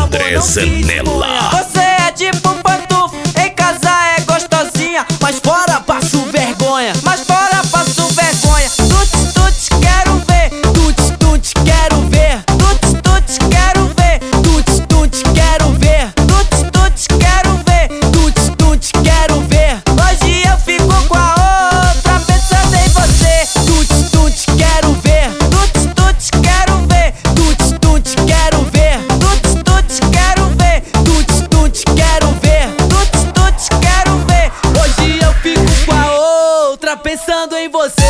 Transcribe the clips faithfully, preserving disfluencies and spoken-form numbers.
André Zanella. Você é tipo pantufo, em casa é gostosinha, mas fora passo vergonha, mas fora passo vergonha. Tuts, tuts, quero ver, tuts, tuts, quero ver, tuts, tuts, quero ver, tuts, tuts, quero ver, tuts, tuts, quero ver, tuts, tuts, quero ver. Hoje eu fico com a outra pensando em você. Tuts, tuts, quero ver, tuts, tuts, quero ver, tuts, tuts, quero ver, tuts, tuts, quero ver, tuts, tuts, quero ver, tuts, tuts, quero ver. Hoje eu fico com a outra pensando em você.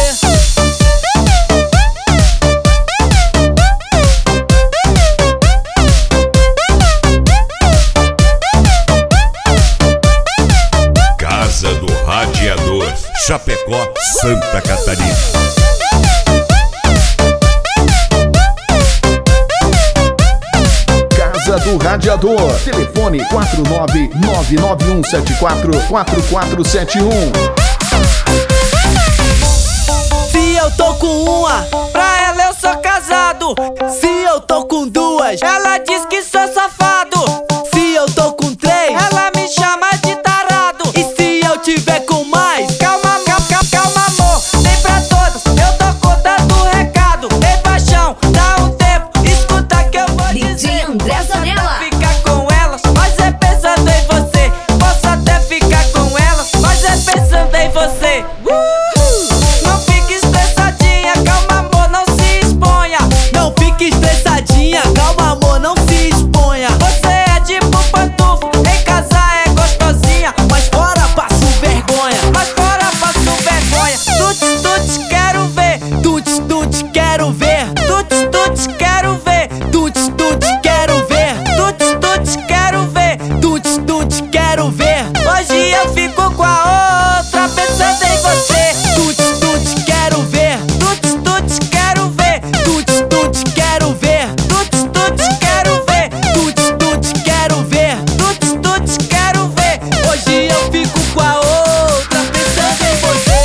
Casa do Radiador, Chapecó, Santa Catarina. Casa do Radiador. Telefone quatro nove nove nove um sete quatro quatro quatro sete um. Se eu tô com uma, pra ela eu sou casado. Se eu tô com duas, ela diz que sou safado. Se eu tô com três, ela me chama de tarado. E se eu tiver com mais, calma, calma, calma, calma, amor, vem pra todas, eu tô contando o recado. Ei, paixão, dá um tempo, escuta que eu vou D J dizer. André Zanella. Posso até ficar com elas, mas é pensando em você. Posso até ficar com elas, mas é pensando em você. Não fique estressadinha, calma, amor, não se exponha. Não fique estressadinha, calma, amor, não se exponha. Você é tipo pantufo, em casa é gostosinha, mas fora passo vergonha, mas fora passo vergonha. Tuts, tuts, quero ver, tuts, tuts, quero ver, tuts, tuts, quero ver, tuts, tuts, quero ver, tuts, tuts, quero ver, tuts, tuts, quero ver. Hoje eu fico com a outra pensando em você. Tuts, tuts, quero ver, tuts, tuts, quero ver, tuts, tuts, quero ver, tuts, tuts, quero ver, tuts, tuts, quero ver, tuts, tuts, quero ver. Hoje eu fico com a outra pensando em você.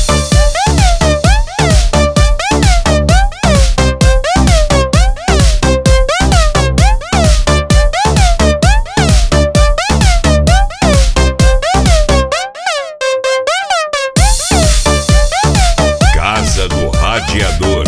Casa do Radiador.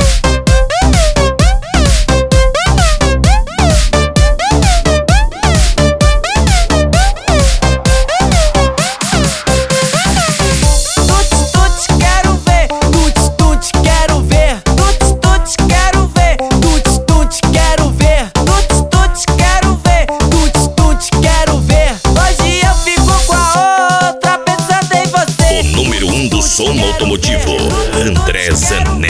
Tuts, tuts, quero ver, tuts, tuts, quero ver, tuts, tuts, quero ver, tuts, tuts, quero ver, tuts, tuts, quero ver, tuts, tuts, quero ver. Hoje eu fico com a outra pensando em você. O número um do som automotivo, André Zanella.